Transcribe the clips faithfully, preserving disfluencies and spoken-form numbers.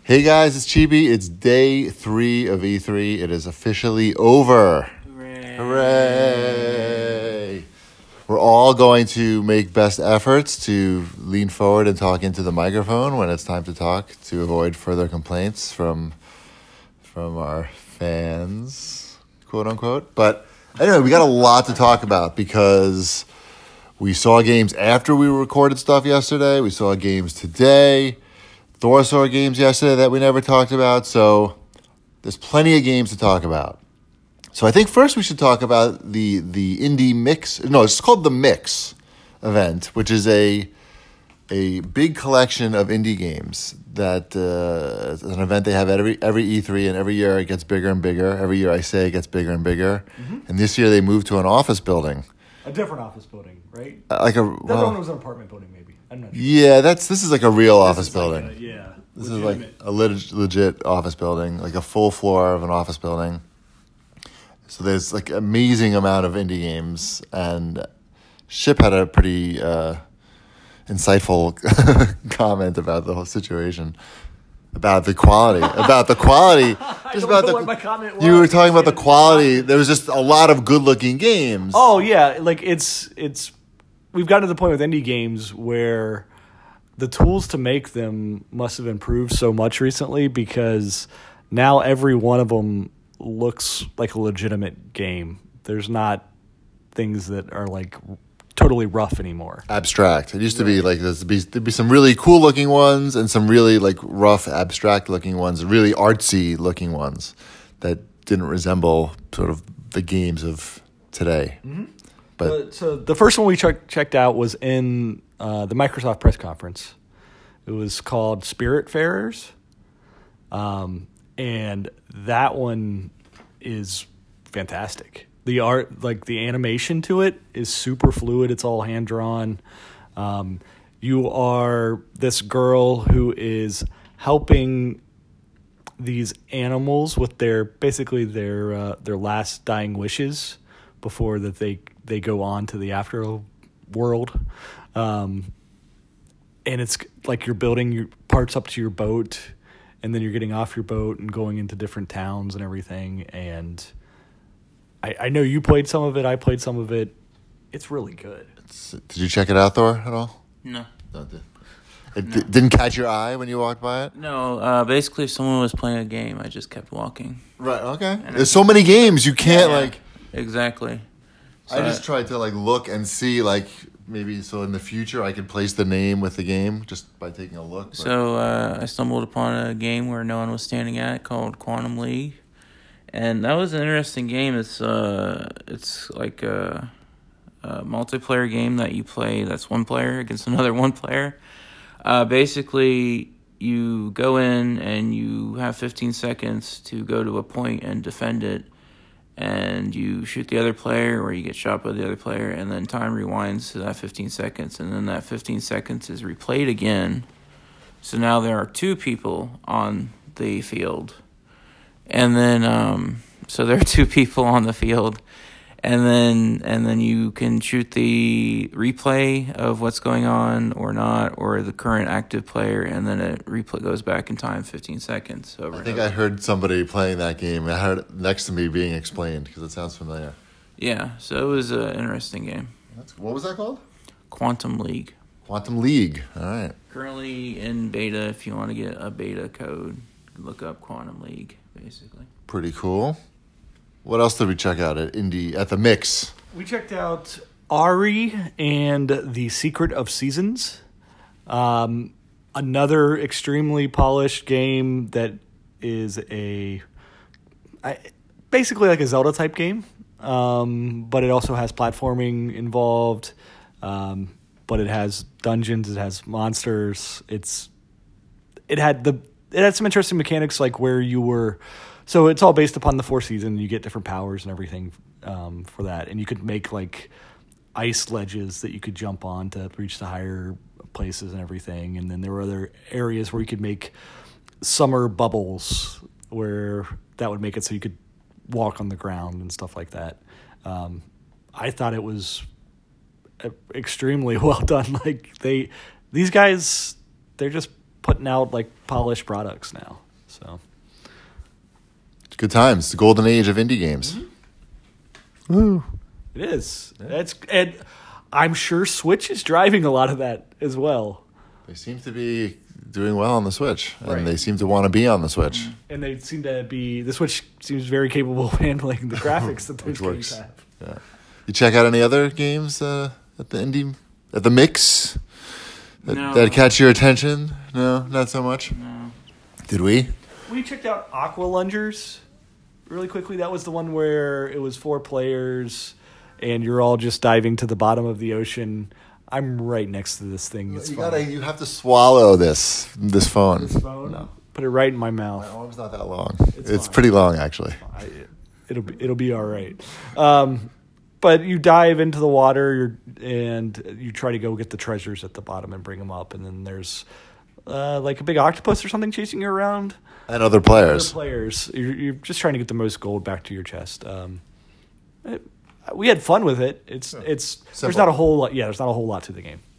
Hey guys, it's Chibi. It's day three of E three. It is officially over. Hooray. Hooray! We're all going to make best efforts to lean forward and talk into the microphone when it's time to talk to avoid further complaints from from our fans, quote unquote. But anyway, we got a lot to talk about because we saw games after we recorded stuff yesterday. We saw games today. Thor saw games yesterday that we never talked about, so there's plenty of games to talk about. So I think first we should talk about the the Indie Mix. No, it's called the Mix event, which is a a big collection of indie games that uh, is an event they have at every every E three, and every year it gets bigger and bigger. Every year I say it gets bigger and bigger, mm-hmm. and this year they moved to an office building. A different office building, right? Uh, like a that well, one was an apartment building, maybe. I'm not sure. Yeah, that's this is like a real this office building. Like a, yeah, this legitimate. is like a leg- legit office building, like a full floor of an office building. So there's like amazing amount of indie games, and Ship had a pretty uh, insightful comment about the whole situation, about the quality, about the quality. I just don't about know the, what my comment was. You were talking about the quality. There was just a lot of good-looking games. Oh yeah, like it's it's. We've gotten to the point with indie games where the tools to make them must have improved so much recently because now every one of them looks like a legitimate game. There's not things that are like totally rough anymore. Abstract. It used to be like there'd be there'd be some really cool looking ones and some really like rough, abstract looking ones, really artsy looking ones that didn't resemble sort of the games of today. Mm-hmm. But uh, so the first one we check, checked out was in uh, the Microsoft press conference. It was called Spiritfarers, um, and that one is fantastic. The art, like the animation to it, is super fluid. It's all hand drawn. Um, you are this girl who is helping these animals with their basically their uh, their last dying wishes before that they they go on to the after world, um, and it's like you're building your parts up to your boat, and then you're getting off your boat and going into different towns and everything. And I, I know you played some of it. I played some of it. It's really good. It's, did you check it out, Thor, at all? No. No, it, it No. d- didn't catch your eye when you walked by it? No, uh, basically if someone was playing a game, I just kept walking. Right, okay. And There's so many games, you can't, Yeah, like... Exactly. So I just tried to, like, look and see, like, maybe so in the future I could place the name with the game just by taking a look. But. So uh, I stumbled upon a game where no one was standing at called Quantum League. And that was an interesting game. It's uh, it's like a, a multiplayer game that you play that's one player against another one player. Uh, basically, you go in and you have fifteen seconds to go to a point and defend it. And you shoot the other player or you get shot by the other player. And then time rewinds to that fifteen seconds. And then that fifteen seconds is replayed again. So now there are two people on the field. And then, um, so there are two people on the field, and then and then you can shoot the replay of what's going on or not, or the current active player, and then it replay goes back in time, fifteen seconds. Over I think I heard somebody playing that game. I heard it next to me being explained because it sounds familiar. Yeah, so it was an interesting game. That's, what was that called? Quantum League. Quantum League. All right. Currently in beta. If you want to get a beta code, look up Quantum League. Basically, pretty cool. What else did we check out at Indie at the Mix? We checked out Ari and the Secret of Seasons, um, another extremely polished game that is a I, basically like a Zelda type game, um, but it also has platforming involved. Um, but it has dungeons, it has monsters. It's it had the. It had some interesting mechanics, like where you were. So it's all based upon the four seasons. You get different powers and everything um, for that, and you could make like ice ledges that you could jump on to reach the higher places and everything. And then there were other areas where you could make summer bubbles, where that would make it so you could walk on the ground and stuff like that. Um, I thought it was extremely well done. Like they, these guys, they're just putting out like polished products now. So Good times. The golden age of indie games. Mm-hmm. Woo. It is. Yeah. It's and I'm sure Switch is driving a lot of that as well. They seem to be doing well on the Switch, and right. they seem to want to be on the Switch. And they seem to be the Switch seems very capable of handling the graphics that those games have. Yeah. You check out any other games uh, at the indie at the mix that, no. that catch your attention? No, not so much. No. Did we? We checked out Aqua Lungers really quickly. That was the one where it was four players, and you're all just diving to the bottom of the ocean. I'm right next to this thing. It's you fun. gotta, you have to swallow this this phone. This phone? No. Put it right in my mouth. My arm's not that long. It's, it's fine. pretty long, actually. I, it'll be it'll be all right. Um, but you dive into the water, you're, and you try to go get the treasures at the bottom and bring them up, and then there's uh, like a big octopus or something chasing you around. And other players. Other players. You're, you're just trying to get the most gold back to your chest. Um, it, we had fun with it. It's yeah. it's Simple. There's not a whole lot. Yeah, there's not a whole lot to the game.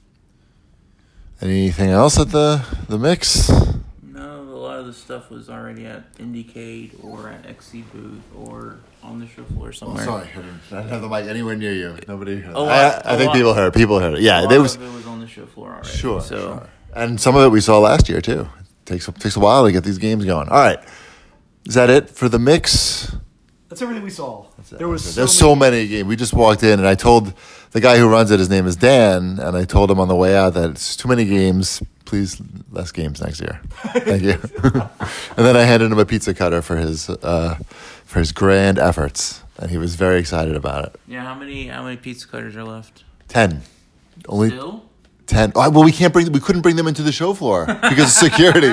Anything else at the the mix? No, a lot of the stuff was already at Indiecade or at X C booth or on the show floor somewhere. Oh, sorry, I didn't have the mic anywhere near you. Nobody heard. A lot, I, I a think lot, people heard. People heard it. Yeah, a lot there was. of it was on the show floor already. Sure, so. sure. And some of it we saw last year too. It takes takes a while to get these games going. All right, is that it for the mix? That's everything we saw. There was so there's many- so many games. We just walked in, and I told the guy who runs it, his name is Dan, and I told him on the way out that it's too many games. Please, less games next year. Thank you. And then I handed him a pizza cutter for his uh, for his grand efforts, and he was very excited about it. Yeah, how many how many pizza cutters are left? Ten, only Still? ten. Oh, well, we can't bring. We couldn't bring them into the show floor because of security.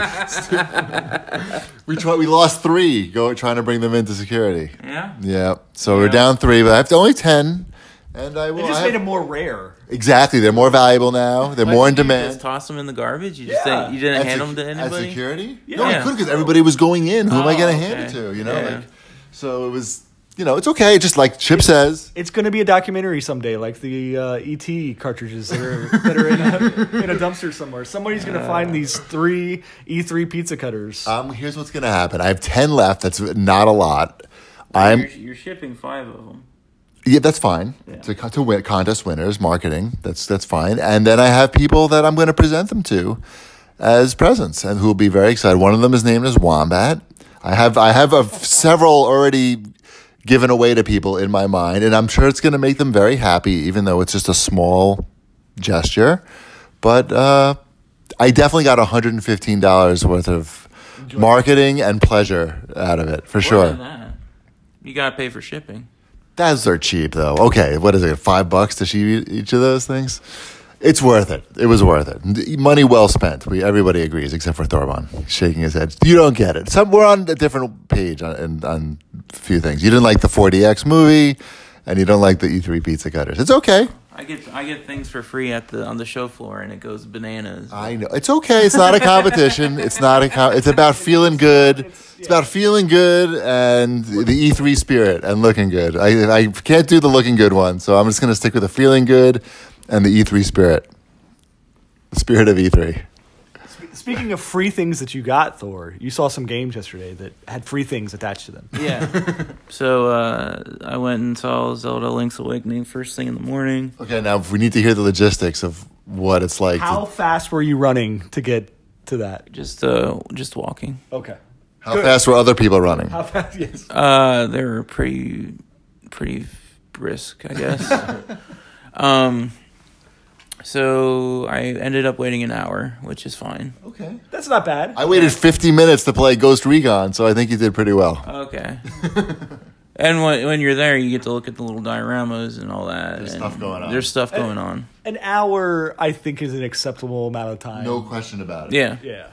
we tried. We lost three. Go trying to bring them into security. Yeah. Yeah. So Yeah. we're down three, but I have to only ten, and I will. It just I made have- them more rare. Exactly. They're more valuable now. They're Why more in didn't you demand. Just toss them in the garbage. You just Yeah. didn't, you didn't At hand sec- them to At anybody. security? Yeah. No, we Yeah. couldn't because everybody was going in. Who am I Oh, going to hand it okay. to? You know, Yeah. like so it was. You know, it's okay. Just like Chip says. It's going to be a documentary someday, like the uh, E T cartridges that are that are in a, in a dumpster somewhere. Somebody's going to find these three E three pizza cutters. Um, here's what's going to happen. I have ten left. That's not a lot. I'm. You're, you're shipping five of them. Yeah, that's fine. Yeah. To, to win contest winners, marketing. That's that's fine. And then I have people that I'm going to present them to as presents, and who will be very excited. One of them is named as Wombat. I have I have a, several already given away to people in my mind, and I'm sure it's going to make them very happy, even though it's just a small gesture. But uh, I definitely got one hundred fifteen dollars worth of Enjoy. marketing and pleasure out of it, for More sure. than that. You gotta pay for shipping. Those are cheap, though. Okay, what is it, five bucks to ship each of those things? It's worth it. It was worth it. Money well spent. We everybody agrees, except for Thorban shaking his head. You don't get it. Some we're on a different page on, on a few things. You didn't like the four D X movie, and you don't like the E three pizza cutters. It's okay. I get I get things for free at the on the show floor, and it goes bananas. I know it's okay. It's not a competition. It's not a. Com- it's about feeling good. It's about feeling good and the E three spirit and looking good. I I can't do the looking good one, so I'm just going to stick with the feeling good and the E three spirit. The spirit of E three. Speaking of free things that you got, Thor, you saw some games yesterday that had free things attached to them. Yeah. So uh, I went and saw Zelda Link's Awakening first thing in the morning. Okay, now we need to hear the logistics of what it's like. How to, fast were you running to get to that? Just uh, just walking. Okay. how fast were other people running? How fast? Yes. Uh, they were pretty pretty brisk, I guess. um. So I ended up waiting an hour, which is fine. Okay. That's not bad. I waited fifty minutes to play Ghost Recon, so I think you did pretty well. Okay. And when when you're there, you get to look at the little dioramas and all that. There's and stuff going on. There's stuff going on. An hour, I think, is an acceptable amount of time. No question about it. Yeah. Yeah.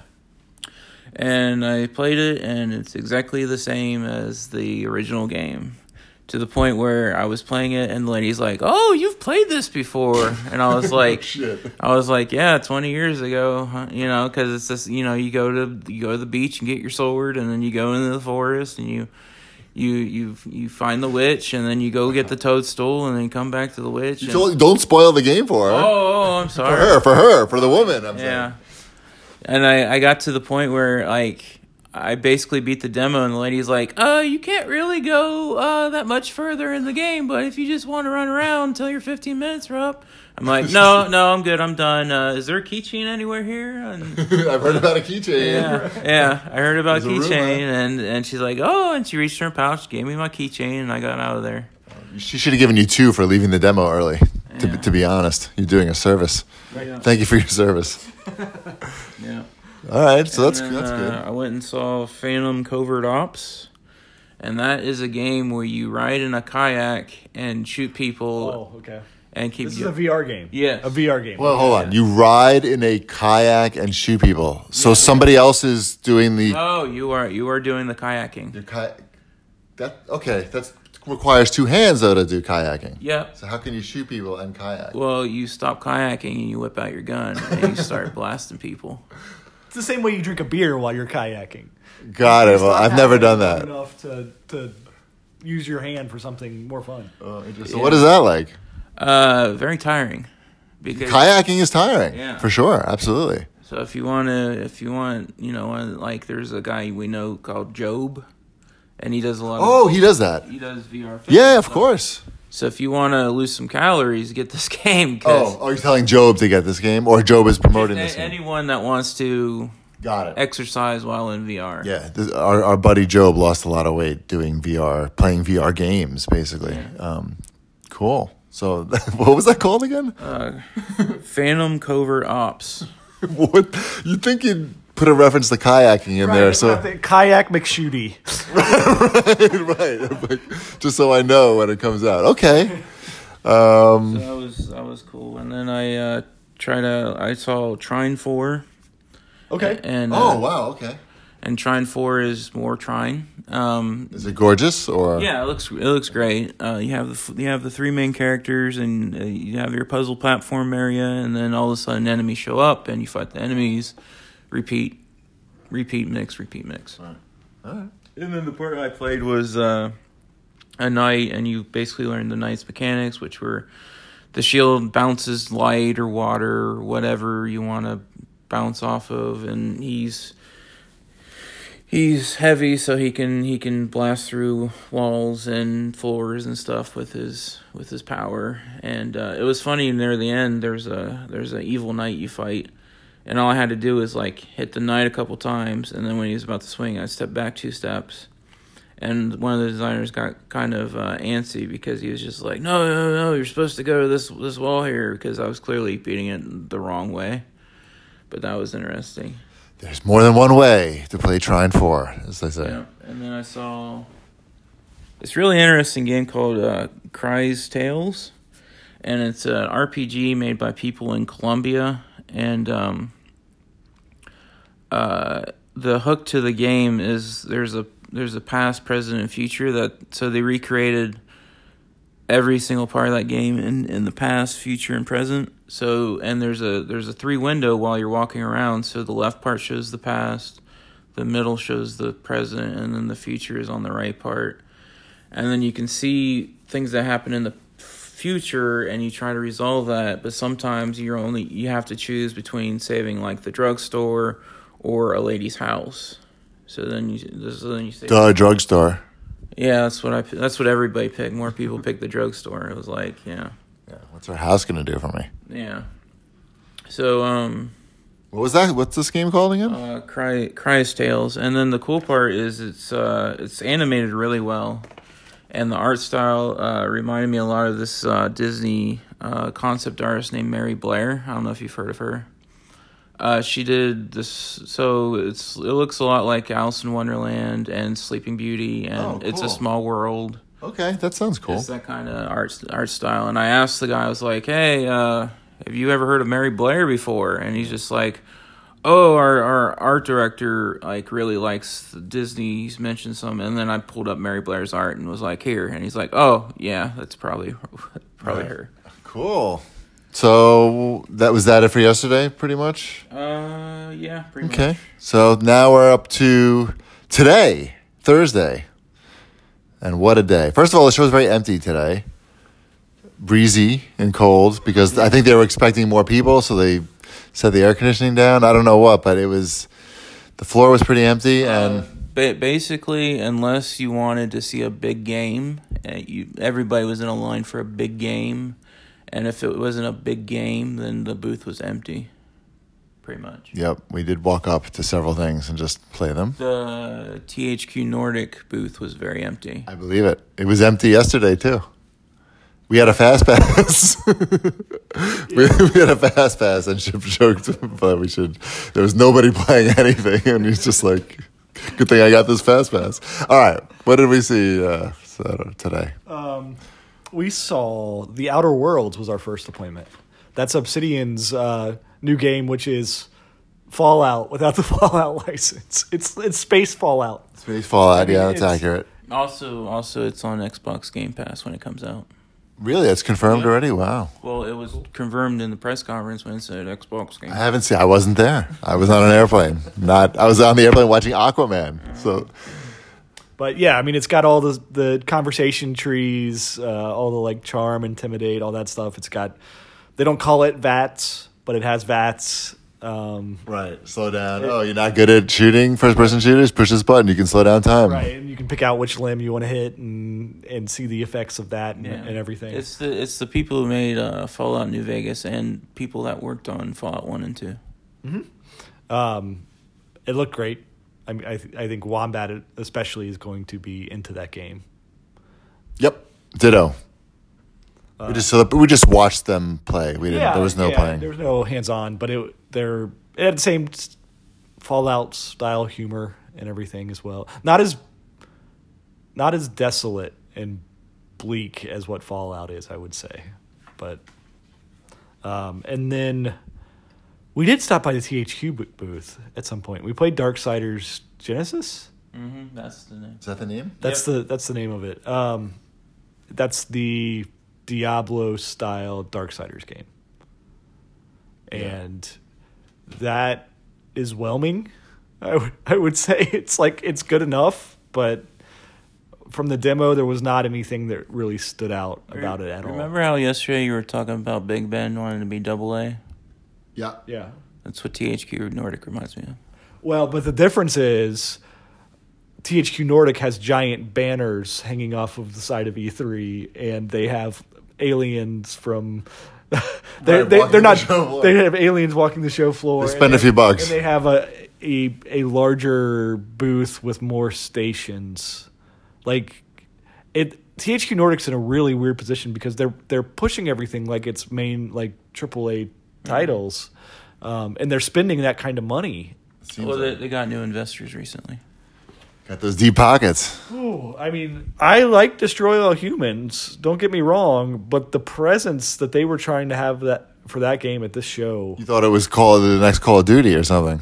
And I played it, and it's exactly the same as the original game. To the point where I was playing it, and the lady's like, "Oh, you've played this before," and I was like, Shit. "I was like, yeah, twenty years ago, huh? You know, because it's just, you know, you go to you go to the beach and get your sword, and then you go into the forest and you." You you you find the witch, and then you go get the toadstool, and then come back to the witch. You and- told, don't spoil the game for her. oh, oh, I'm For sorry. her, for her, for the woman. I'm Yeah. And I, I got to the point where, like, I basically beat the demo, and the lady's like, uh, you can't really go uh, that much further in the game, but if you just want to run around until your fifteen minutes are up. I'm like, no, no, I'm good, I'm done. Uh, is there a keychain anywhere here? And, I've heard about a keychain. yeah, yeah, I heard about There's a keychain, rumor. and, and she's like, oh, and she reached in her pouch, gave me my keychain, and I got out of there. She should have given you two for leaving the demo early. To, Yeah. to be honest, you're doing a service. Yeah. Thank you for your service. Yeah. All right, so that's And then, that's uh, good. I went and saw Phantom Covert Ops, and that is a game where you ride in a kayak and shoot people Oh, okay. and keep This is you. a V R game. Yes. A V R game. Well, hold on. You ride in a kayak and shoot people. So somebody else is doing the. Oh, you are you are doing the kayaking. Your kayak. That okay? That requires two hands though to do kayaking. Yep. So how can you shoot people and kayak? Well, you stop kayaking and you whip out your gun and you start blasting people. It's the same way you drink a beer while you're kayaking. Got it. It's Well, not I've never done happening that. Enough to to use your hand for something more fun. Oh, interesting. So what is that like? Uh, very tiring. Because Kayaking is tiring. Yeah. For sure. Absolutely. so if you want to, if you want, you know, uh, like there's a guy we know called Job, and he does a lot. Oh, of, he does that. he does V R. fitness Yeah, of stuff. course. So if you want to lose some calories, get this game. 'Cause Oh, are you telling Job to get this game, or Job is promoting a- this game? anyone that wants to Got it. exercise while in V R. Yeah, this, our our buddy Job lost a lot of weight doing V R, playing V R games, basically. Um, cool. So, what was that called again? Uh, Phantom Covert Ops. What you think you'd put a reference to kayaking in there? So, the kayak McShooty. right, right. Just so I know when it comes out. Okay. Um, So that was that was cool. And then I uh, tried to. I saw Trine Four. Okay. And oh uh, wow. Okay. and Trine Four is more Trine. Um, Is it gorgeous or? yeah, it looks it looks great. Uh, you have the f- you have the three main characters, and uh, you have your puzzle platform area, and then all of a sudden enemies show up, and you fight the enemies. Repeat, repeat, mix, repeat, mix. All right. And then the part I played was uh, a knight, and you basically learned the knight's mechanics, which were the shield bounces light or water or whatever you want to bounce off of, and he's he's heavy, so he can he can blast through walls and floors and stuff with his with his power. And uh, it was funny near the end. There's a there's an evil knight you fight. And all I had to do was, like, hit the knight a couple times, and then when he was about to swing, I stepped back two steps. And one of the designers got kind of uh, antsy because he was just like, no, no, no, you're supposed to go to this this wall here, because I was clearly beating it the wrong way. But that was interesting. There's more than one way to play Trine Four, as they say. Yeah. And then I saw this really interesting game called uh, Cry's Tales. And it's an R P G made by people in Colombia. And um, uh, the hook to the game is there's a there's a past, present, and future. That so they recreated every single part of that game in, in the past, future, and present. So and there's a there's a three window while you're walking around. So the left part shows the past, the middle shows the present, and then the future is on the right part. And then you can see things that happen in the future, and you try to resolve that, but sometimes you're only you have to choose between saving like the drugstore or a lady's house. So then you so then you say, The drugstore. yeah, that's what I that's what everybody picked. More people picked the drugstore. It was like, yeah, Yeah. What's our house gonna do for me? yeah. So um, What was that? What's this game called again? uh, Cry Cry's Tales, and then the cool part is it's uh it's animated really well. And the art style uh, reminded me a lot of this uh, Disney uh, concept artist named Mary Blair. I don't know if you've heard of her. Uh, she did this, so it's it looks a lot like Alice in Wonderland and Sleeping Beauty, and Oh, It's a cool. Small World. Okay, that sounds cool. It's that kind of art art style. And I asked the guy, I was like, "Hey, uh, have you ever heard of Mary Blair before?" And he's just like, oh, our, our art director like really likes Disney. He's mentioned some, and then I pulled up Mary Blair's art and was like, here, and he's like, oh yeah, that's probably probably Right. her. Cool. So that was that it for yesterday, pretty much. Uh, yeah, pretty Okay. much. So now we're up to today, Thursday, and what a day! First of all, the show's very empty today, breezy and cold because I think they were expecting more people, so they set the air conditioning down. I don't know what, but it was the floor was pretty empty, and Uh, ba- basically, unless you wanted to see a big game, uh, you everybody was in a line for a big game, and if it wasn't a big game, then the booth was empty. Pretty much. yep, we did walk up to several things and just play them. The T H Q Nordic booth was very empty. I believe it. It was empty yesterday too. We had a fast pass. we, we had a fast pass, and Chip joked, but we should. There was nobody playing anything, and he's just like, "Good thing I got this fast pass." All right, what did we see uh, today? Um, we saw The Outer Worlds was our first appointment. That's Obsidian's uh, new game, which is Fallout without the Fallout license. It's it's space Fallout. Space Fallout. I mean, Yeah, that's it's- accurate. Also, also, it's on Xbox Game Pass when it comes out. Really, it's confirmed Yeah. already. Wow. Well, it was confirmed in the press conference when it said Xbox Game I Pass. haven't seen. I wasn't there. I was on an airplane. Not. I was on the airplane watching Aquaman. So But yeah, I mean, it's got all the the conversation trees, uh, all the like charm, intimidate, all that stuff. It's got. They don't call it V A Ts, but it has V A Ts. Um, right, slow down. Oh, you're not good at shooting first person shooters. Push this button. You can slow down time. right, and you can pick out which limb you want to hit and and see the effects of that and, Yeah. and everything. It's the it's the people who made uh, Fallout New Vegas and people that worked on Fallout One and Two. Um, it looked great. I mean, I th- I think Wombat especially is going to be into that game. Yep. Ditto. we just so we just watched them play. We didn't. there was no yeah, playing. There was no hands on, but it they're it had the same s- Fallout style humor and everything as well. Not as not as desolate and bleak as what Fallout is, I would say. But um, and then we did stop by the T H Q bo- booth at some point. We played Darksiders Genesis. Mm-hmm, that's the name. Is that the name? That's Yep. the that's the name of it. Um, that's the Diablo style Darksiders game, and that is whelming. I, w- I would say it's like it's good enough, but from the demo there was not anything that really stood out about it at all. Remember how yesterday you were talking about Big Ben wanting to be double A? Yeah. Yeah. That's what T H Q Nordic reminds me of. Well, but the difference is T H Q Nordic has giant banners hanging off of the side of E three, and they have aliens from. they Right, they walking they're the not. show floor. They have aliens walking the show floor. They spend and a few bucks. and they have a a a larger booth with more stations. Like it, T H Q Nordic's in a really weird position because they're they're pushing everything like it's main like triple A titles, um, and they're spending that kind of money. Seems Well, like- they, they got new investors recently. got those deep pockets. Ooh, I mean, I like Destroy All Humans. Don't get me wrong, but the presence that they were trying to have that for that game at this show, You thought it was called the next Call of Duty or something.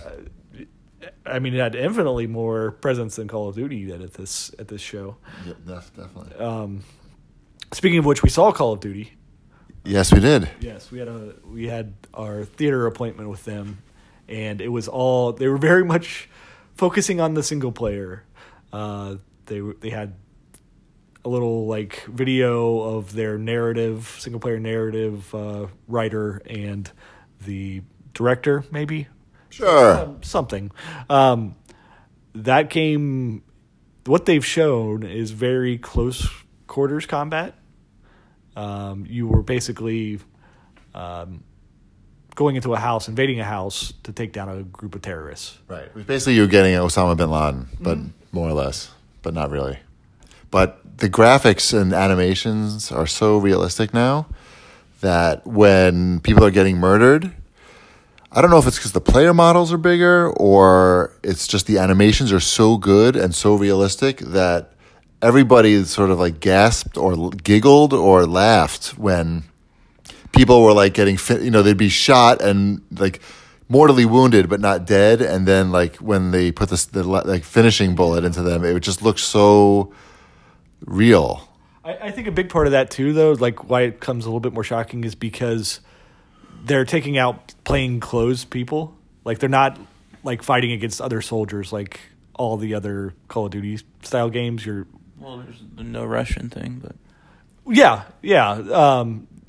I mean, it had infinitely more presence than Call of Duty at this at this show. Yep, def- definitely. Um, speaking of which, we saw Call of Duty. Yes, we did. Yes, we had a we had our theater appointment with them, and it was all they were very much focusing on the single player. Uh, they were- they had a little like video of their narrative, single player narrative uh, writer and the director, maybe Sure. um, something. Um, that game, what they've shown is very close quarters combat. Um, you were basically um, going into a house, invading a house to take down a group of terrorists. Right. It was basically you getting Osama bin Laden, but more or less, but not really. But the graphics and animations are so realistic now that when people are getting murdered, I don't know if it's because the player models are bigger or it's just the animations are so good and so realistic that everybody sort of like gasped or giggled or laughed when people were like getting, fi- you know, they'd be shot and like mortally wounded but not dead, and then like when they put this the like finishing bullet into them, it would just look so real. I, I think a big part of that too, though, like why it comes a little bit more shocking, is because they're taking out plain clothes people. Like they're not like fighting against other soldiers like all the other Call of Duty style games. You're Well, there's the no Russian thing, but yeah, yeah. Um,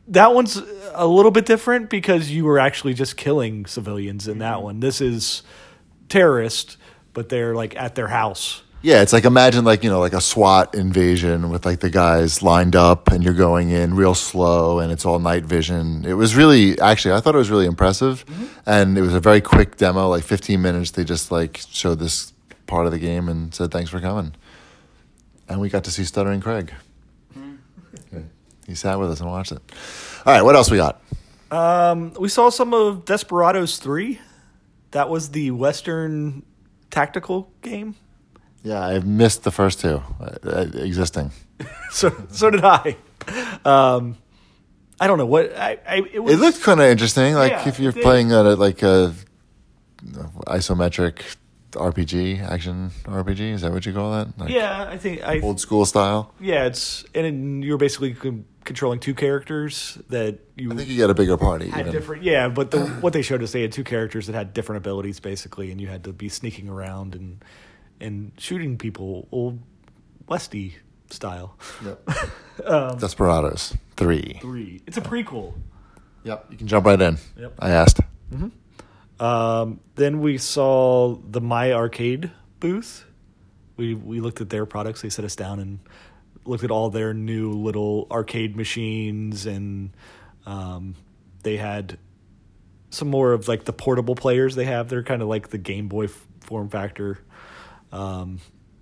that one's a little bit different because you were actually just killing civilians in that one. This is terrorists, but they're like at their house. Yeah, it's like imagine like, you know, like a SWAT invasion with like the guys lined up and you're going in real slow and it's all night vision. It was really, actually, I thought it was really impressive. Mm-hmm. And it was a very quick demo, like fifteen minutes. They just like showed this part of the game and said, thanks for coming. And we got to see Stuttering Craig. Mm-hmm. He sat with us and watched it. All right, what else we got? Um, we saw some of Desperados three. That was the Western tactical game. Yeah, I missed the first two uh, existing. so so did I. Um, I don't know what I. I it, was, it looked kind of interesting. Like yeah, if you're playing a like a isometric R P G, action R P G. Is that what you call that? Like yeah, I think I, old school style. Yeah, it's and you're basically controlling two characters that you. I think you got a bigger party. Had even. different, yeah, but the, what they showed us, they had two characters that had different abilities basically, and you had to be sneaking around and. And shooting people, old Westy style. Yep. um, Desperados three. Three. It's a prequel. Yep. You can jump right in. Yep. I asked. Mm-hmm. Um, then we saw the My Arcade booth. We we looked at their products. They set us down and looked at all their new little arcade machines, and um, they had some more of like the portable players they have. They're kind of like the Game Boy f- form factor. Um,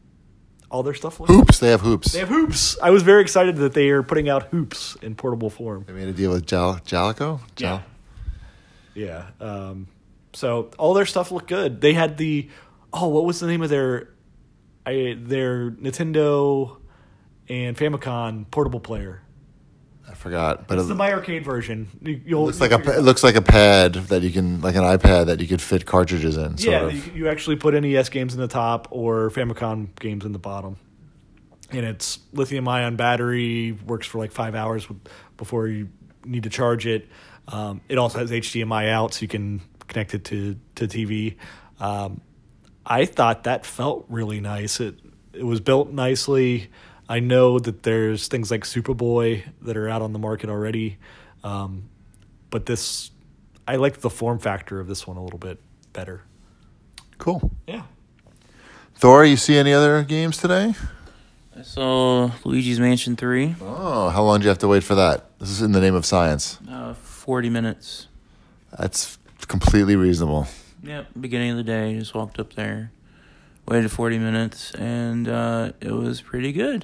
all their stuff. Hoops. They have hoops. They have hoops. I was very excited that they are putting out hoops in portable form. They made a deal with Jal- Jalico? Jal- yeah. Yeah. Um, so all their stuff looked good. They had the, oh, what was the name of their, I, their Nintendo and Famicom portable player? I forgot, but it's it, the My Arcade version. You'll, it looks like a it looks like a pad that you can like an iPad that you could fit cartridges in. Sort yeah, of. you, you actually put N E S games in the top or Famicom games in the bottom, and it's lithium-ion battery. Works for like five hours before you need to charge it. Um, it also has H D M I out, so you can connect it to to T V. Um, I thought that felt really nice. It it was built nicely. I know that there's things like Superboy that are out on the market already, um, but this, I like the form factor of this one a little bit better. Cool. Yeah. Thor, you see any other games today? I saw Luigi's Mansion three. Oh, how long do you have to wait for that? This is in the name of science. Uh, forty minutes. That's completely reasonable. Yep, beginning of the day, just walked up there. Waited forty minutes, and uh, it was pretty good.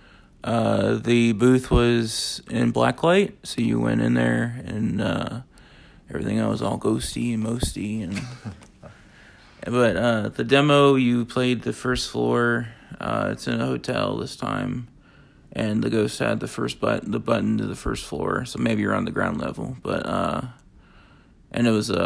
Uh, the booth was in blacklight, so you went in there, and uh, everything else was all ghosty and mosty. And but uh, the demo, you played the first floor. Uh, it's in a hotel this time, and the ghost had the first button, the button to the first floor. So maybe you're on the ground level, but uh, and it was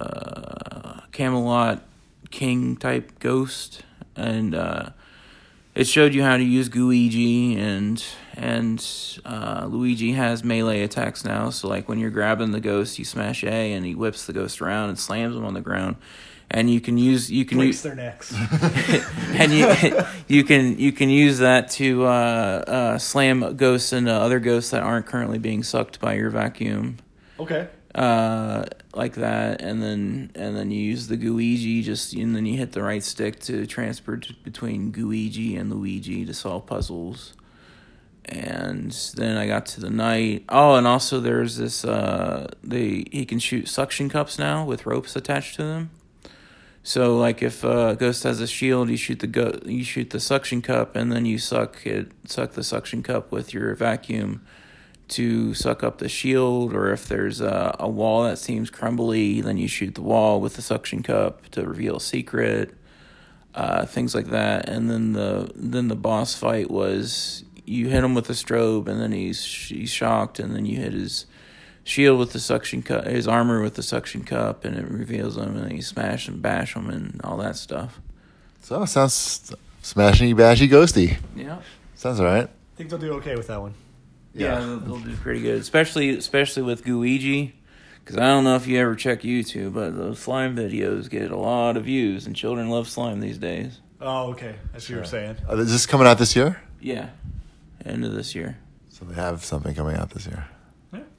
a Camelot King type ghost, and uh, it showed you how to use Gooigi, and and uh, Luigi has melee attacks now. So like when you're grabbing the ghost, you smash A, and he whips the ghost around and slams them on the ground, and you can use you can breaks use their necks, and you you can you can use that to uh, uh, slam ghosts into other ghosts that aren't currently being sucked by your vacuum. Okay. Uh, like that, and then and then you use the Gooigi, just and then you hit the right stick to transfer t- between Gooigi and Luigi to solve puzzles. And then I got to the night. Oh, and also there's this. Uh, they he can shoot suction cups now with ropes attached to them. So like if uh, Ghost has a shield, you shoot the go- you shoot the suction cup, and then you suck it suck the suction cup with your vacuum to suck up the shield, or if there's a, a wall that seems crumbly, then you shoot the wall with the suction cup to reveal a secret, uh, things like that. And then the then the boss fight was you hit him with a strobe, and then he's he's shocked, and then you hit his shield with the suction cup, his armor with the suction cup, and it reveals him, and then you smash and bash him and all that stuff. So sounds smashy, bashy, ghosty. Yeah, sounds all right. I think they'll do okay with that one. Yeah, yeah they'll, they'll do pretty good, especially especially with Gooigi, because I don't know if you ever check YouTube, but those slime videos get a lot of views, and children love slime these days. Oh, okay. That's what sure. you're saying. Uh, is this coming out this year? Yeah, end of this year. So they have something coming out this year. Yeah.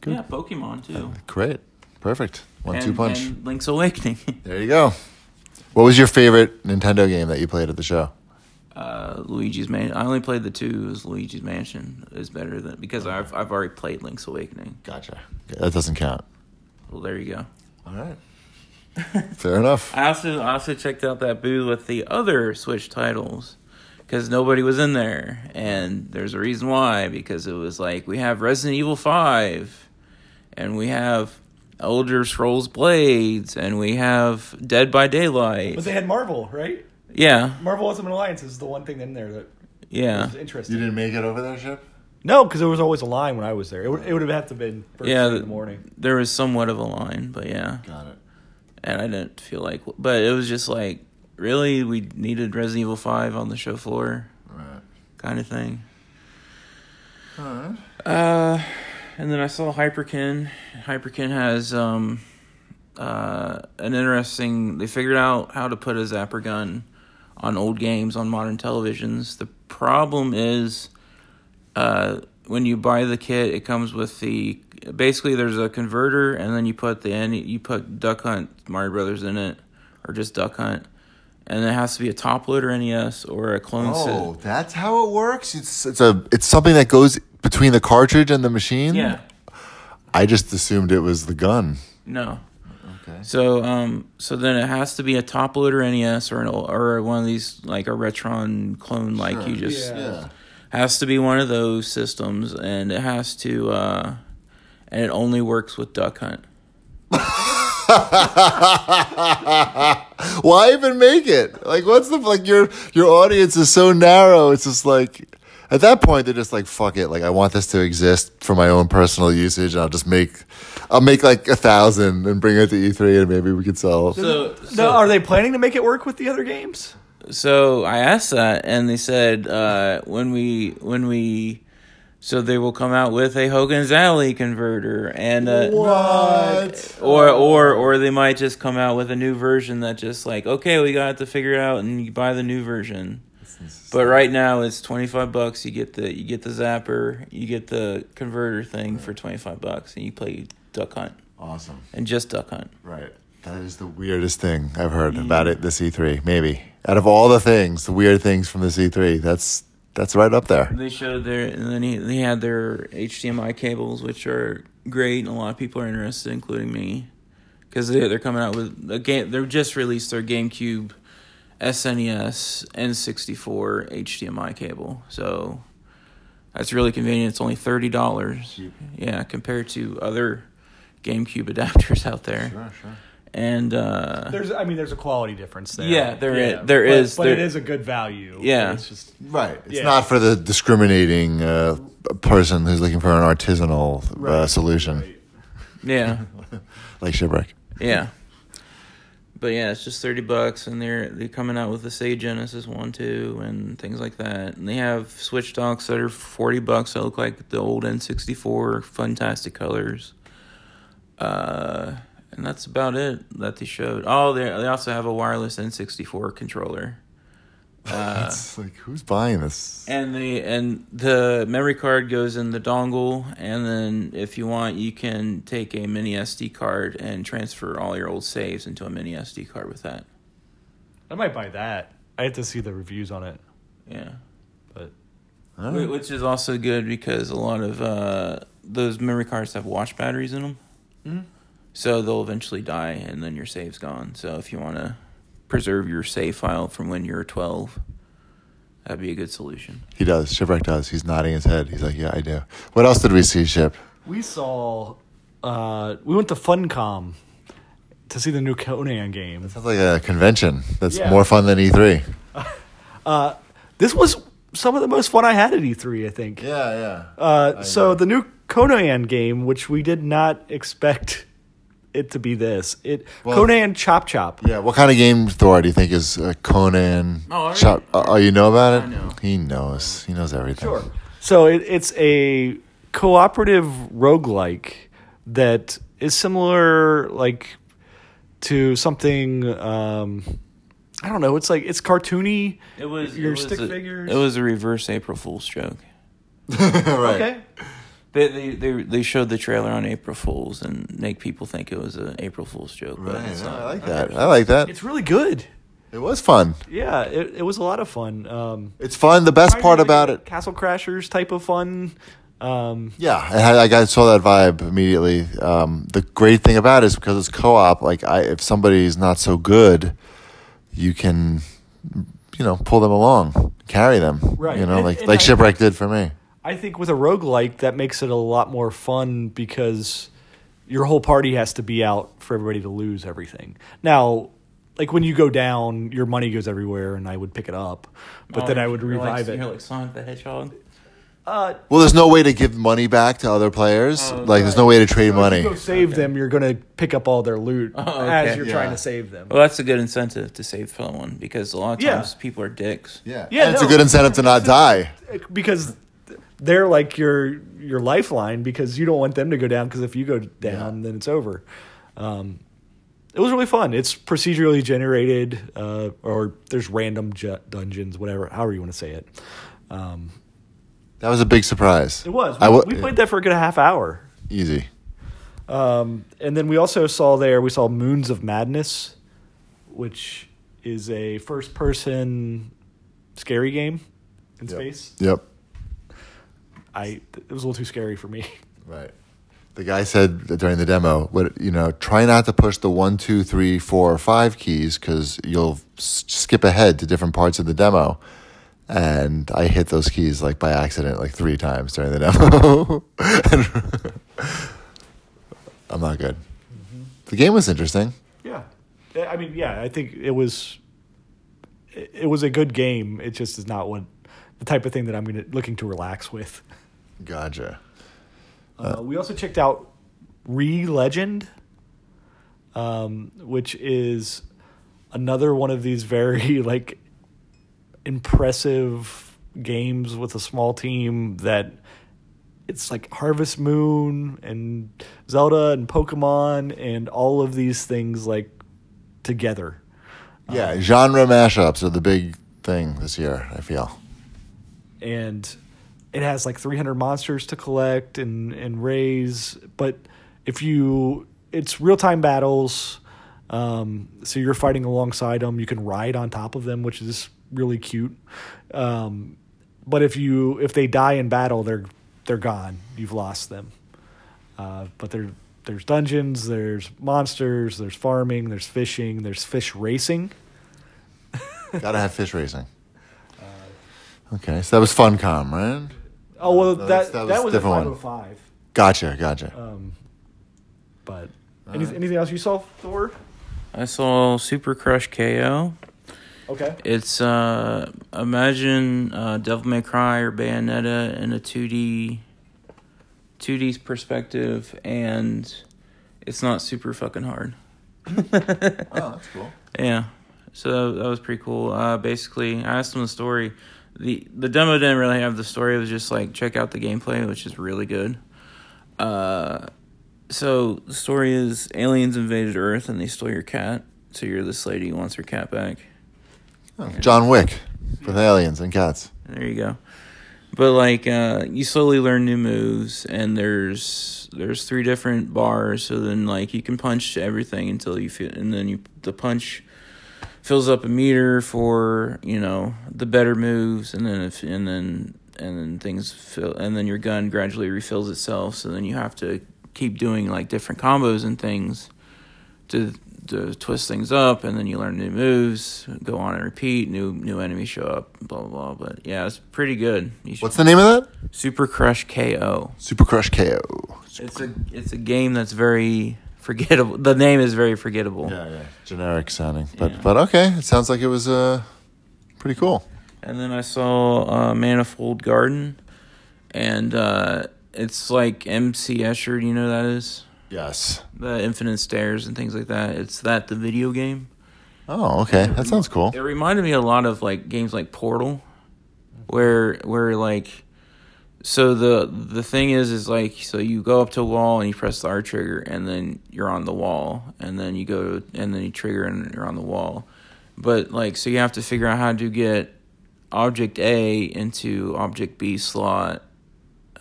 Good. Yeah, Pokemon too. Great. Perfect. One and, two punch. And Link's Awakening. There you go. What was your favorite Nintendo game that you played at the show? uh, Luigi's Mansion. I only played the two. Is Luigi's Mansion is better than because I've I've already played Link's Awakening. Gotcha. That doesn't count. Well, there you go. All right. Fair enough. I also I also checked out that booth with the other Switch titles because nobody was in there, and there's a reason why. Because it was like we have Resident Evil five, and we have Elder Scrolls Blades, and we have Dead by Daylight. But they had Marvel, right? Yeah, Marvel Ultimate Alliance is the one thing in there that yeah, was interesting. You didn't make it over there, Ship? No, because there was always a line when I was there. It would, it would have had to have been first yeah. thing in the morning. There was somewhat of a line, but yeah. Got it. And I didn't feel like, but it was just like, really, we needed Resident Evil five on the show floor, Right. kind of thing. All right. Uh, and then I saw Hyperkin. Hyperkin has um, uh, an interesting. They figured out how to put a zapper gun on old games on modern televisions. The problem is, uh, when you buy the kit, it comes with the. Basically, there's a converter, and then you put the you put Duck Hunt Mario Brothers in it, or just Duck Hunt, and it has to be a top loader N E S or a clone Oh, set. that's how it works. It's it's a it's something that goes between the cartridge and the machine. Yeah. I just assumed it was the gun. No. Okay. So um so then it has to be a top loader N E S or an or one of these like a Retron clone like Sure. you just Yeah. has to be one of those systems, and it has to uh and it only works with Duck Hunt. Why even make it? Like, what's the like? Your your audience is so narrow. It's just like at that point they're just like, fuck it. Like, I want this to exist for my own personal usage, and I'll just make, I'll make like a thousand and bring it to E three, and maybe we could sell. So, No, so are they planning to make it work with the other games? So I asked that, and they said uh, when we when we so they will come out with a Hogan's Alley converter, and uh, What? or or or they might just come out with a new version that just like, okay, we got to figure it out, and you buy the new version. But right now it's twenty five bucks. You get the you get the zapper, you get the converter thing for twenty five bucks, and you play Duck Hunt Awesome. and just Duck Hunt. Right. That is the weirdest thing I've heard about it. The C three, maybe out of all the things, the weird things from the C three, that's that's right up there. They showed their, and then he, they had their H D M I cables, which are great, and a lot of people are interested, including me, because they, they're coming out with a game. They've just released their GameCube, S N E S, N sixty-four H D M I cable, so that's really convenient. It's only thirty dollars, yeah, compared to other GameCube adapters out there. Sure, sure. And uh, There's, I mean, there's a quality difference there. Yeah, there is- there but, is- but there- it is a good value. Yeah. It's just Right. It's Yeah. not for the discriminating uh, person who's looking for an artisanal uh, Right. solution, right. yeah. like Shipwreck. Yeah. But yeah, it's just thirty bucks, and they're they're coming out with the Sega Genesis one too, and things like that. And they have Switch docks that are forty bucks that look like the old N sixty-four, fantastic colors. Uh, and that's about it that they showed. Oh, they they also have a wireless N sixty-four controller. Uh, it's like, who's buying this? and the and the memory card goes in the dongle, and then if you want, you can take a mini S D card and transfer all your old saves into a mini S D card with that. I might buy that. I have to see the reviews on it, Yeah, but All Wh- right. which is also good because a lot of uh, those memory cards have watch batteries in them, mm-hmm. so they'll eventually die, and then your save's gone. So if you want to preserve your save file from when you were twelve, that'd be a good solution. He does. Shipwreck does. He's nodding his head. He's like, yeah, I do. What else did we see, Ship? we saw. Uh, we went to Funcom to see the new Conan game. Sounds like a convention. That's Yeah. more fun than E three. Uh, this was some of the most fun I had at E three, I think. Yeah, yeah. Uh, I so know. the new Conan game, which we did not expect it to be this, it Well- Conan Chop Chop. Yeah, what kind of game, Thor, do you think is uh, Conan? Oh, I already- Chop- uh, oh, you know about it? I know. He knows. He knows everything. Sure. So it, it's a cooperative roguelike that is similar, like, to something. Um, I don't know. It's like it's cartoony. It was Your it was stick a, figures. It was a reverse April Fool's joke. right. Okay. They, they they they showed the trailer on April Fools and make people think it was an April Fool's joke. But Right. it's No, not. I like that. I like that. It's really good. It was fun. Yeah, it, it was a lot of fun. Um, It's fun. The best part about it. Castle Crashers type of fun. Um, Yeah, I, had, I got saw that vibe immediately. Um, the great thing about it is because it's co-op. Like, I, if somebody's not so good, you can, you know, pull them along, carry them. Right. You know, And- like and like I- Shipwreck did for me. I think with a roguelike, that makes it a lot more fun because your whole party has to be out for everybody to lose everything. Now, like when you go down, your money goes everywhere, and I would pick it up, but Oh, then I would you're revive like, it. You're like Sonic the Hedgehog. Uh, Well, there's no way to give money back to other players. Oh, like, there's no way to trade so money. If you go save Okay. them, you're going to pick up all their loot Oh, as okay. you're Yeah. trying to save them. Well, that's a good incentive to save someone because a lot of Yeah. times people are dicks. Yeah, Yeah, and it's no. a good incentive to not die. Because they're like your your lifeline because you don't want them to go down because if you go down, Yeah. then it's over. Um, it was really fun. It's procedurally generated, uh, or there's random ju- dungeons, whatever, however you want to say it. Um, That was a big surprise. it was. I We, w- we played that for a good half hour. Easy. Um, and then we also saw there, we saw Moons of Madness, which is a first person scary game in Yep. space. Yep. I It was a little too scary for me. Right. The guy said during the demo, "What you know, try not to push the one, two, three, four, or five keys because you'll s- skip ahead to different parts of the demo." And I hit those keys like by accident, like three times during the demo. I'm not good. Mm-hmm. The game was interesting. Yeah, I mean, yeah, I think it was. It it was a good game. It just is not what the type of thing that I'm gonna, looking to relax with. Gotcha. Uh, we also checked out Re-Legend, um, which is another one of these very like impressive games with a small team that it's like Harvest Moon and Zelda and Pokemon and all of these things like together. Yeah, genre mashups are the big thing this year, I feel. And it has like three hundred monsters to collect and, and raise. But if you, it's real time battles. Um, so you're fighting alongside them. You can ride on top of them, which is really cute. Um, but if you, if they die in battle, they're, they're gone. You've lost them. Uh, but there, there's dungeons, there's monsters, there's farming, there's fishing, there's fish racing. Gotta have fish racing. Okay, so that was Funcom, right? Oh, well, No, that, that's- that that was, was a a different five one. oh five. Gotcha, gotcha. Um, but any, anything else you saw, Thor? I saw Super Crush K O. Okay. It's uh imagine uh, Devil May Cry or Bayonetta in a two D two D perspective, and it's not super fucking hard. Oh, that's cool. Yeah, so that was pretty cool. Uh, basically, I asked him the story. the The demo didn't really have the story. It was just like check out the gameplay, which is really good. Uh, so the story is aliens invaded Earth and they stole your cat. So you're this lady who wants her cat back. Oh, John Wick with aliens and cats. There you go. But like uh, you slowly learn new moves, and there's there's three different bars. So then like you can punch everything until you feel, and then you the punch fills up a meter for you know the better moves, and then if and then and then things fill, and then your gun gradually refills itself. So then you have to keep doing like different combos and things to to twist things up, and then you learn new moves, go on and repeat, new new enemies show up, blah blah blah. But yeah, it's pretty good. You should- What's the name of that? Super Crush K O. Super Crush K O. It's a it's a game that's very forgettable. The name is very forgettable. Yeah, yeah. Generic sounding, but Yeah. but okay. It sounds like it was uh pretty cool. And then I saw uh, Manifold Garden, and uh, it's like M C Escher. Do you know who that is? Yes. The Infinite Stairs and things like that. It's that the video game. Oh, okay. That sounds cool. It reminded me a lot of like games like Portal, where where like, so the the thing is is like so you go up to a wall and you press the R trigger and then you're on the wall, and then you go and then you trigger and you're on the wall, but like so you have to figure out how to get object A into object B slot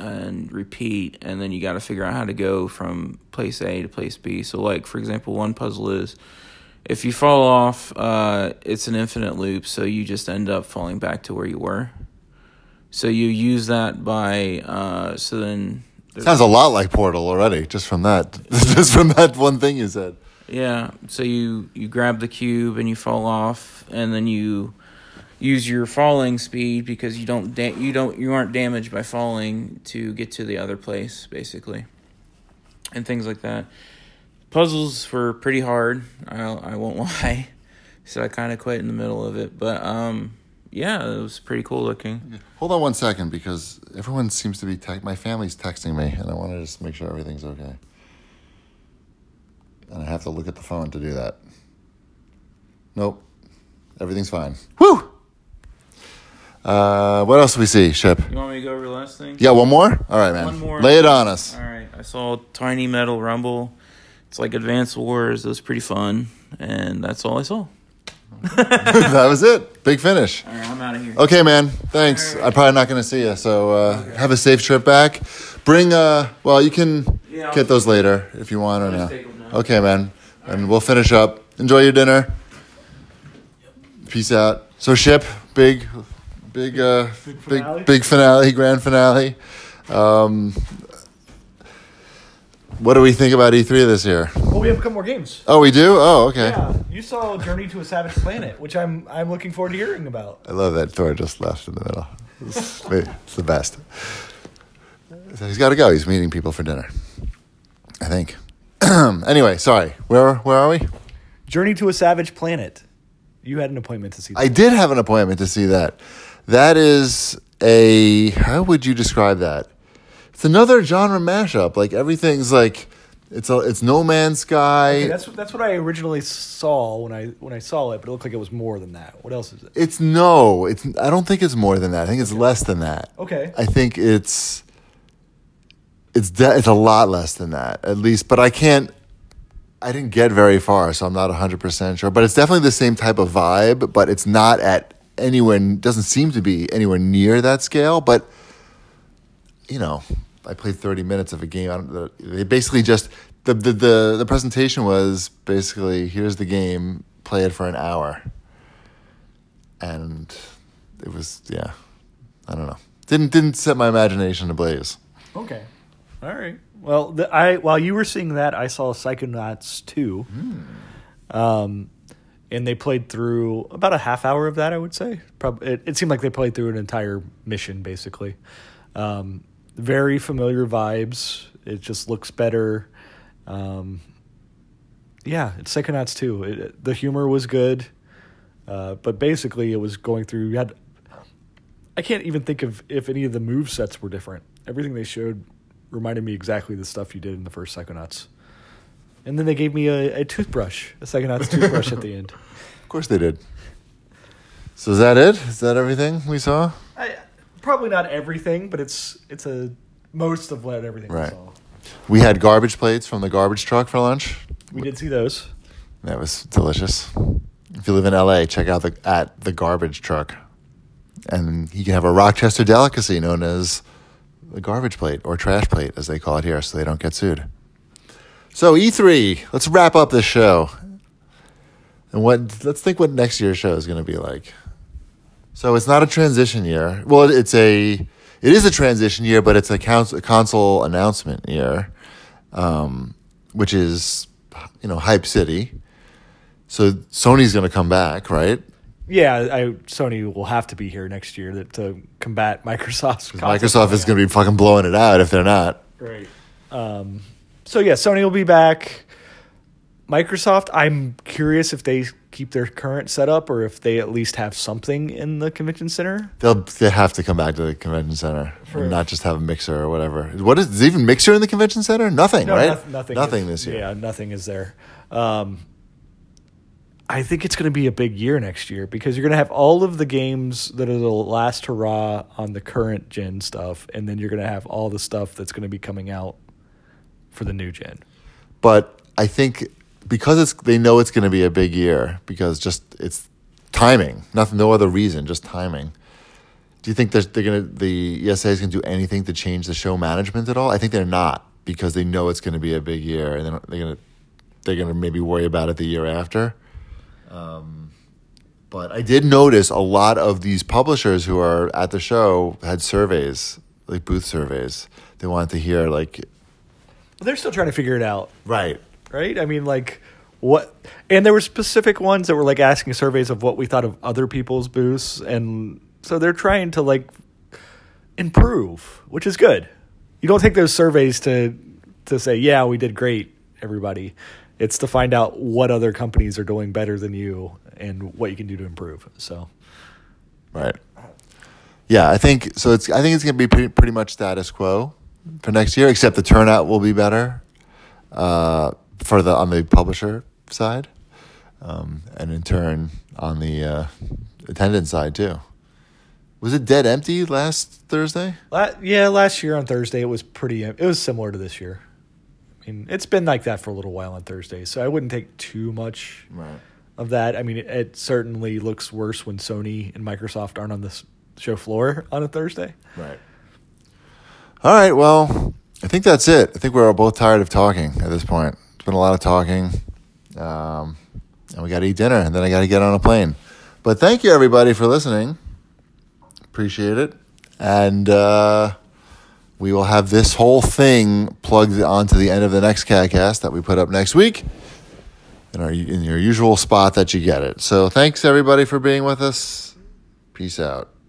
and repeat, and then you got to figure out how to go from place A to place B. So, like, for example, one puzzle is if you fall off, uh, it's an infinite loop, so you just end up falling back to where you were. So you use that by, uh, so then... Sounds a lot like Portal already, just from that. Just from that one thing you said. Yeah, so you, you grab the cube and you fall off, and then you use your falling speed because you don't da- you don't you aren't damaged by falling to get to the other place, basically, and things like that. Puzzles were pretty hard. I I won't lie, so I kind of quit in the middle of it. But um, yeah, it was pretty cool looking. Hold on one second, because everyone seems to be te- my family's texting me, and I want to just make sure everything's okay. And I have to look at the phone to do that. Nope, everything's fine. Woo! Uh, what else do we see, Ship? You want me to go over the last thing? Yeah, one more? All right, man. One more. Lay it on us. All right. I saw Tiny Metal Rumble. It's like Advance Wars. It was pretty fun. And that's all I saw. That was it. Big finish. All right, I'm out of here. Okay, man. Thanks. Right. I'm probably not going to see you, so uh, Okay. have a safe trip back. Bring, uh, well, you can Yeah, I'll get those later if you want or I'll no. just take 'em now. Okay, man. And we'll finish up. Enjoy your dinner. Peace out. So, Ship, big, big, uh, Big big, finale? big finale, grand finale. Um, what do we think about E three this year? Well, we have a couple more games. Oh, we do? Oh, okay. Yeah, you saw Journey to a Savage Planet, which I'm I'm looking forward to hearing about. I love that Thor just left in the middle. It's, it's the best. So he's got to go. He's meeting people for dinner, I think. Anyway, sorry. Where where are we? Journey to a Savage Planet. You had an appointment to see that. I did have an appointment to see that. That is a, how would you describe that? It's another genre mashup. Like everything's like, it's a, it's No Man's Sky. Okay, that's that's what I originally saw when I when I saw it, but it looked like it was more than that. What else is it? It's no, it's. I don't think it's more than that. I think it's less than that. Okay. I think it's, it's de- it's a lot less than that, at least. But I can't. I didn't get very far, so I'm not one hundred percent sure. But it's definitely the same type of vibe, but it's not at anywhere, doesn't seem to be anywhere near that scale. But, you know, I played thirty minutes of a game. I don't, they basically just, the, the, the, the presentation was basically, here's the game, play it for an hour. And it was, yeah, I don't know. Didn't didn't set my imagination ablaze. Okay. All right. Well, the, I while you were seeing that, I saw Psychonauts two. Hmm. Um, and they played through about a half hour of that, I would say. Probably, it, it seemed like they played through an entire mission, basically. Um, very familiar vibes. It just looks better. Um, yeah, it's Psychonauts two. It, the humor was good. Uh, but basically, it was going through... You had, I can't even think of if any of the move sets were different. Everything they showed reminded me exactly the stuff you did in the first Psychonauts. And then they gave me a, a toothbrush, a Psychonauts toothbrush at the end. Of course they did. So is that it? Is that everything we saw? I, probably not everything, but it's it's a most of what everything Right. we saw. We had garbage plates from the garbage truck for lunch. We did see those. That was delicious. If you live in L A, check out the at the garbage truck. And you can have a Rochester delicacy known as the garbage plate, or trash plate, as they call it here, so they don't get sued. So E three, let's wrap up this show. And what let's think what next year's show is going to be like. So it's not a transition year. Well, it's a it is a transition year, but it's a, cons- a console announcement year, um, which is, you know, Hype City. So Sony's going to come back, right? Yeah, I, Sony will have to be here next year to, to combat Microsoft's. Microsoft is going to be fucking blowing it out if they're not. Right. Um, so yeah, Sony will be back. Microsoft, I'm curious if they keep their current setup or if they at least have something in the convention center. They'll they have to come back to the convention center For- and not just have a mixer or whatever. What is, is even mixer in the convention center? Nothing, No, right? noth- nothing. Nothing is- this year. Yeah, nothing is there. Um, I think it's going to be a big year next year because you're going to have all of the games that are the last hurrah on the current gen stuff, and then you're going to have all the stuff that's going to be coming out for the new gen. But I think because it's they know it's going to be a big year because just it's timing, nothing, no other reason, just timing. Do you think that they're gonna the E S A is gonna do anything to change the show management at all? I think they're not because they know it's gonna be a big year, and they're gonna they're gonna maybe worry about it the year after. Um, but I did notice a lot of these publishers who are at the show had surveys, like booth surveys. They wanted to hear like, Well, they're still trying to figure it out, right, right? I mean, like what? And there were specific ones that were like asking surveys of what we thought of other people's booths, and so they're trying to like improve, which is good. You don't take those surveys to to say, yeah, we did great, everybody. It's to find out what other companies are doing better than you and what you can do to improve. So, right, yeah, I think so. It's I think it's gonna be pretty, pretty much status quo for next year, except the turnout will be better uh, for the on the publisher side, um, and in turn on the uh, attendance side too. Was it dead empty last Thursday? La- yeah, last year on Thursday it was pretty. It was similar to this year. I mean, it's been like that for a little while on Thursdays, so I wouldn't take too much Right. of that. I mean, it, it certainly looks worse when Sony and Microsoft aren't on the s- show floor on a Thursday. Right. All right. Well, I think that's it. I think we're both tired of talking at this point. It's been a lot of talking, um, and we got to eat dinner, and then I got to get on a plane. But thank you everybody for listening. Appreciate it. And uh, we will have this whole thing plugged onto the end of the next CADcast that we put up next week in our in your usual spot that you get it. So thanks everybody for being with us. Peace out.